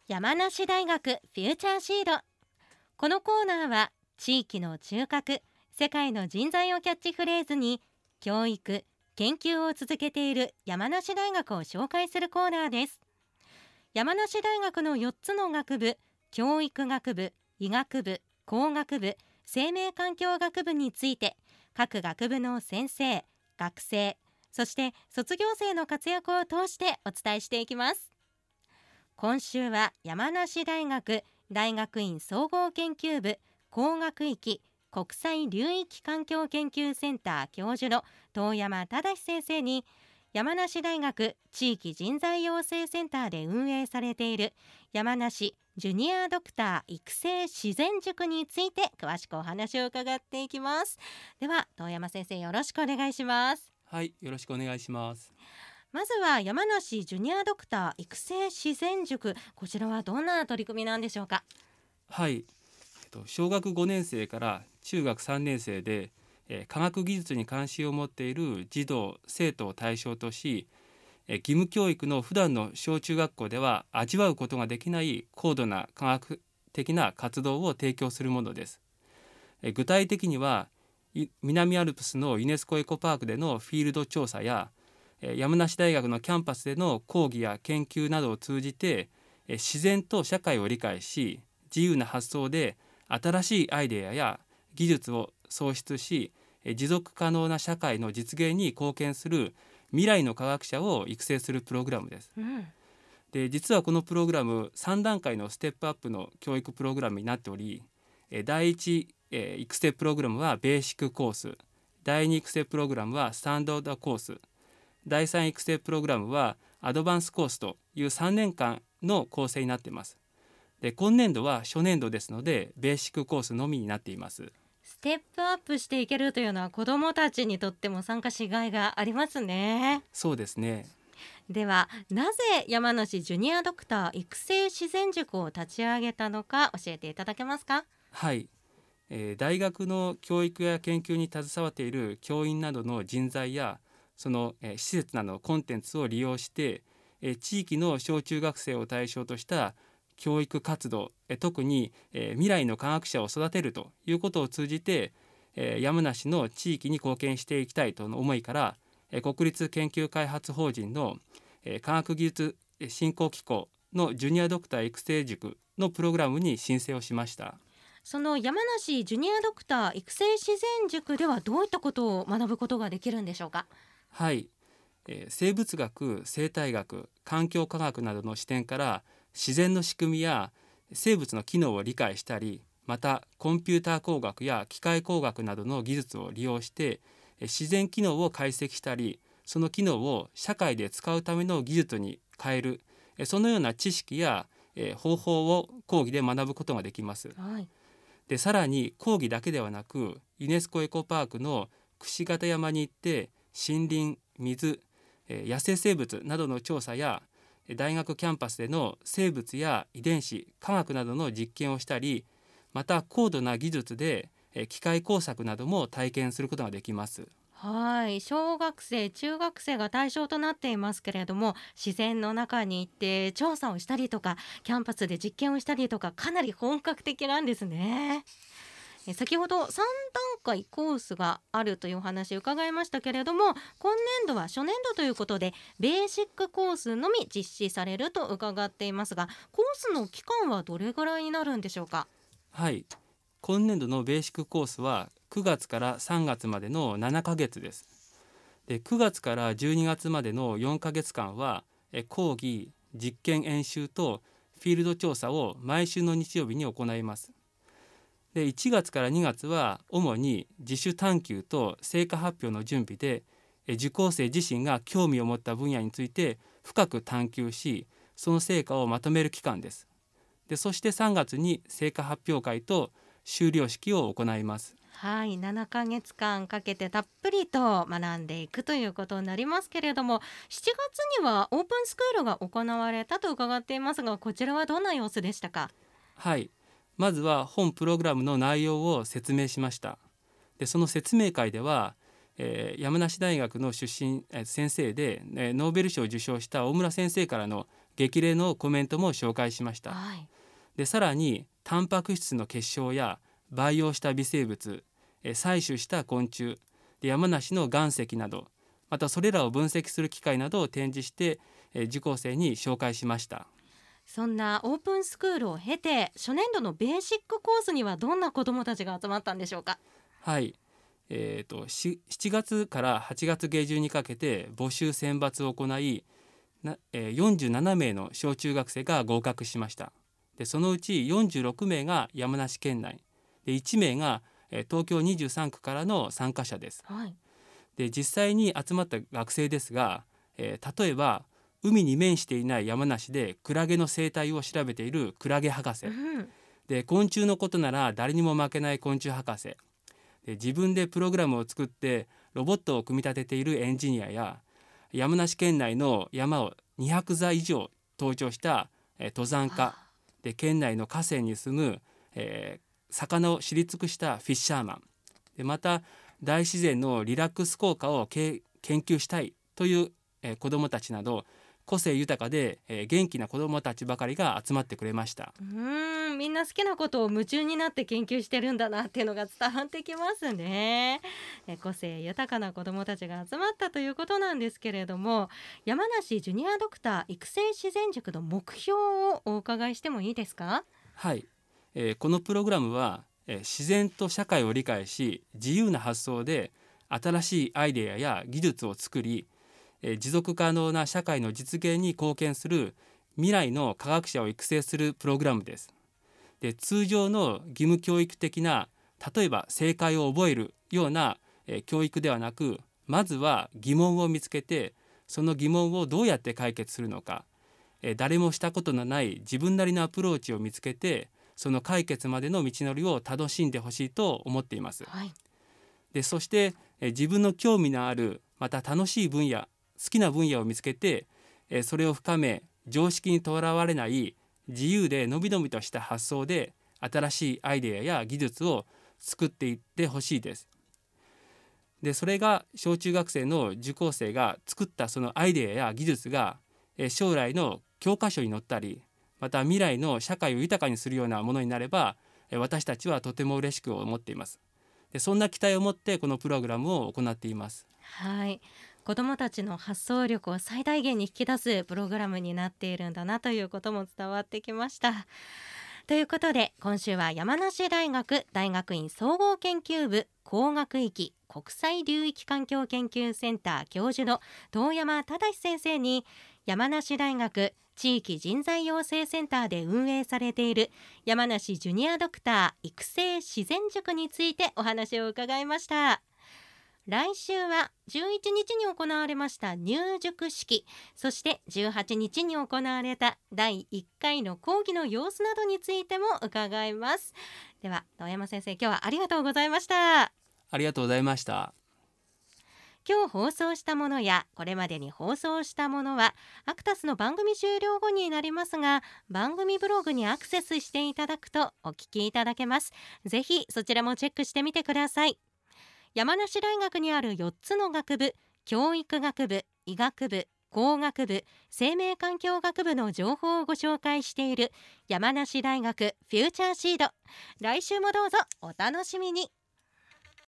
山梨大学フューチャーシード。このコーナーは地域の中核、世界の人材をキャッチフレーズに教育・研究を続けている山梨大学を紹介するコーナーです。山梨大学の4つの学部、教育学部、医学部、工学部、生命環境学部について各学部の先生、学生、そして卒業生の活躍を通してお伝えしていきます。今週は山梨大学大学院総合研究部工学域国際流域環境研究センター教授の遠山忠先生に、山梨大学地域人材養成センターで運営されている山梨ジュニアドクター育成自然塾について詳しくお話を伺っていきます。では遠山先生、よろしくお願いします。 はい、よろしくお願いします。 まずは山梨ジュニアドクター育成自然塾、こちらはどんな取り組みなんでしょうか。 はい、小学5年生から中学3年生で、科学技術に関心を持っている児童生徒を対象とし、義務教育の普段の小中学校では味わうことができない高度な科学的な活動を提供するものです。具体的には南アルプスのユネスコエコパークでのフィールド調査や山梨大学のキャンパスでの講義や研究などを通じて自然と社会を理解し、自由な発想で新しいアイデアや技術を創出し、持続可能な社会の実現に貢献する未来の科学者を育成するプログラムです。で、実はこのプログラム3段階のステップアップの教育プログラムになっており、第1育成プログラムはベーシックコース、第2育成プログラムはスタンダードコース、第3育成プログラムはアドバンスコースという3年間の構成になっています。で、今年度は初年度ですのでベーシックコースのみになっています。 ステップアップしていけるというのは子どもたちにとっても参加しがいがありますね。 そうですね。 ではなぜ山梨ジュニアドクター育成自然塾を立ち上げたのか教えていただけますか。 はい、大学の教育や研究に携わっている教員などの人材やその、施設などのコンテンツを利用して、地域の小中学生を対象とした教育活動、特に、未来の科学者を育てるということを通じて、山梨の地域に貢献していきたいとの思いから、国立研究開発法人の、科学技術振興機構のジュニアドクター育成塾のプログラムに申請をしました。 その山梨ジュニアドクター育成自然塾ではどういったことを学ぶことができるんでしょうか。 はい、生物学、生態学、環境科学などの視点から自然の仕組みや生物の機能を理解したり、またコンピューター工学や機械工学などの技術を利用して自然機能を解析したり、その機能を社会で使うための技術に変える、そのような知識や方法を講義で学ぶことができます。で、さらに講義だけではなく、ユネスコエコパークの櫛形山に行って森林、水、野生生物などの調査や大学キャンパスでの生物や遺伝子、科学などの実験をしたり、また高度な技術で機械工作なども体験することができます。 はい、小学生中学生が対象となっていますけれども、自然の中に行って調査をしたりとかキャンパスで実験をしたりとか、かなり本格的なんですね。先ほど3段階コースがあるというお話を伺いましたけれども、今年度は初年度ということでベーシックコースのみ実施されると伺っていますが、コースの期間はどれぐらいになるんでしょうか。 はい、今年度のベーシックコースは9月から3月までの7ヶ月です。で、9月から12月までの4ヶ月間は講義、実験演習とフィールド調査を毎週の日曜日に行います。で、1月から2月は主に自主探究と成果発表の準備で、受講生自身が興味を持った分野について深く探究し、その成果をまとめる期間です。で、そして3月に成果発表会と修了式を行います。 はい、7ヶ月間かけてたっぷりと学んでいくということになりますけれども、7月にはオープンスクールが行われたと伺っていますが、こちらはどんな様子でしたか。 はい、まずは本プログラムの内容を説明しました。で、その説明会では、山梨大学の出身、先生で、ノーベル賞を受賞した大村先生からの激励のコメントも紹介しました。 はい、 でさらにタンパク質の結晶や培養した微生物、採取した昆虫で山梨の岩石など、またそれらを分析する機械などを展示して、受講生に紹介しました。 そんなオープンスクールを経て初年度のベーシックコースにはどんな子どもたちが集まったんでしょうか？ はい、7月から8月下旬にかけて募集選抜を行い47名の小中学生が合格しました。でそのうち46名が山梨県内で1名が東京23区からの参加者です。 はい、 で実際に集まった学生ですが、例えば海に面していない山梨でクラゲの生態を調べているクラゲ博士、で昆虫のことなら誰にも負けない昆虫博士で、自分でプログラムを作ってロボットを組み立てているエンジニアや、山梨県内の山を200座以上登頂した登山家で、県内の河川に住む、魚を知り尽くしたフィッシャーマンで、また大自然のリラックス効果を研究したいという、子どもたちなど個性豊かで、元気な子どもたちばかりが集まってくれました。 みんな好きなことを夢中になって研究してるんだなっていうのが伝わってきますね。個性豊かな子どもたちが集まったということなんですけれども、山梨ジュニアドクター育成自然塾の目標をお伺いしてもいいですか？ はい、このプログラムは、自然と社会を理解し自由な発想で新しいアイデアや技術を作り、持続可能な社会の実現に貢献する未来の科学者を育成するプログラムです。で通常の義務教育的な、例えば正解を覚えるような、教育ではなく、まずは疑問を見つけてその疑問をどうやって解決するのか、誰もしたことのない自分なりのアプローチを見つけてその解決までの道のりを楽しんでほしいと思っています。 はい、 でそして、自分の興味のあるまた楽しい分野、好きな分野を見つけて、それを深め常識にとらわれない自由でのびのびとした発想で新しいアイデアや技術を作っていってほしいです。でそれが小中学生の受講生が作ったそのアイデアや技術が将来の教科書に載ったり、また未来の社会を豊かにするようなものになれば私たちはとても嬉しく思っています。でそんな期待を持ってこのプログラムを行っています。 はい、子どもたちの発想力を最大限に引き出すプログラムになっているんだなということも伝わってきました。ということで今週は山梨大学大学院総合研究部工学域国際流域環境研究センター教授の遠山忠先生に、山梨大学地域人材養成センターで運営されている山梨ジュニアドクター育成自然塾についてお話を伺いました。来週は11日に行われました入塾式、そして18日に行われた第1回の講義の様子などについても伺います。では遠山先生、今日はありがとうございました。 ありがとうございました。 今日放送したものやこれまでに放送したものはアクタスの番組終了後になりますが、番組ブログにアクセスしていただくとお聞きいただけます。ぜひそちらもチェックしてみてください。山梨大学にある4つの学部、教育学部、医学部、工学部、生命環境学部の情報をご紹介している山梨大学フューチャーシード。来週もどうぞお楽しみに。